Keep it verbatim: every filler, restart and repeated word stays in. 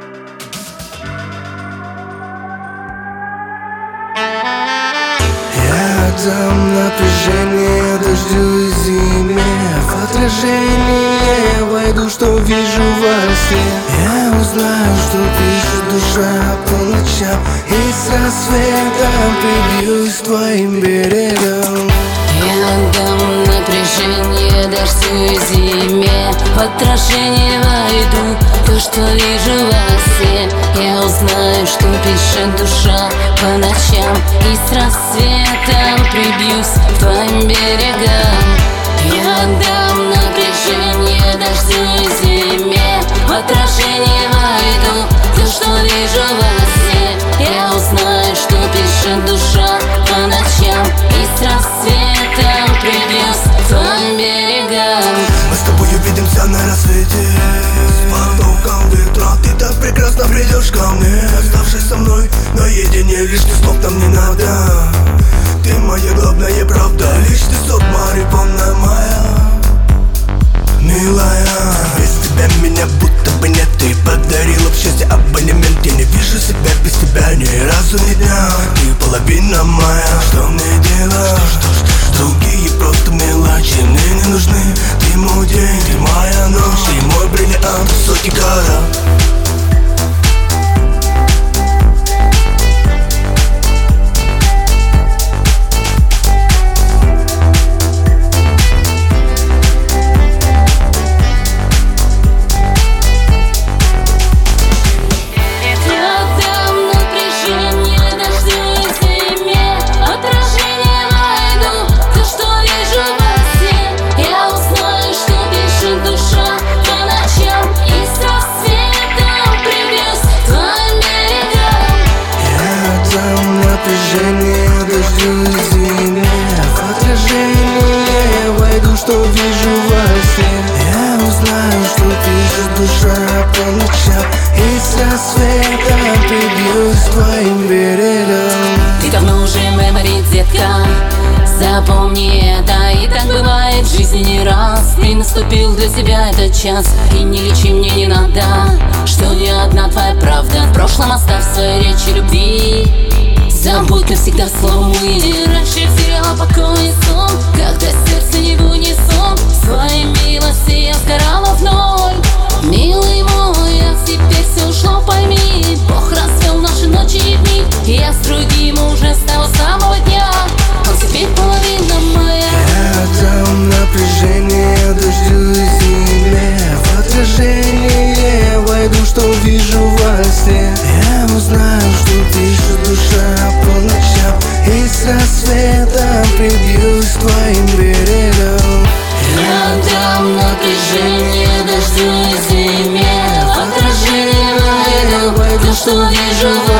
Я отдам напряжение дождю и зиме. В отражение войду, что вижу во сне. Я узнаю, что пишет душа по ночам, и с рассветом прибьюсь к твоим берегам. Я отдам напряжение дождю и зиме. В отражение войду, то, что вижу во сне. Я узнаю, что пишет душа по ночам, и с рассветом прибьюсь к твоим берегам. Я отдам напряжение дождю и зиме. В отражение войду, то, что вижу во сне. Я узнаю, что пишет душа по ночам, и с рассветом прибьюсь к твоим берегам. Мы с тобой увидимся на рассвете. С потоком ветра ты так прекрасно придешь ко мне. Оставшись со мной наедине, лишних слов нам не надо. Ты моя главная правда, лишь ты сок марихуана моя, милая. Без тебя меня будто бы нет. Ты подарила в счастье абонемент. Я не вижу себя без тебя ни разу ни дня. Ты половина моя. Что мне делать? Другие просто мелочи мне не нужны. Ты мой день, ты моя ночь, ты мой бриллиант в сотни карат. Напряжение дождю и зиме. В отражение войду, что вижу во сне. Я узнаю, что пишет душа по ночам, и с рассветом прибьюсь к твоим берегам. Ты давно уже мемори, детка, запомни это. И так бывает в жизни не раз. И наступил для тебя этот час, и не лечи мне не надо, что не одна твоя правда. В прошлом оставь свои речи любви. Забудь навсегда слово мы. Раньше теряла покой и сон, когда сердце не в унисон. Своей милости я сгорала вновь. Милый мой, а теперь все ушло, пойми. Бог развел наши ночи и дни, и я с другим уже с того самого дня. Он теперь половина моя. Я отдам напряжение дождю и зиме. В отражение войду, что вижу во сне. Я узнаю, что пишет душа по ночам, и с рассветом прибьюсь к твоим берегам. Я отдам напряжение дождю и зиме. В отражение войду, то, что вижу во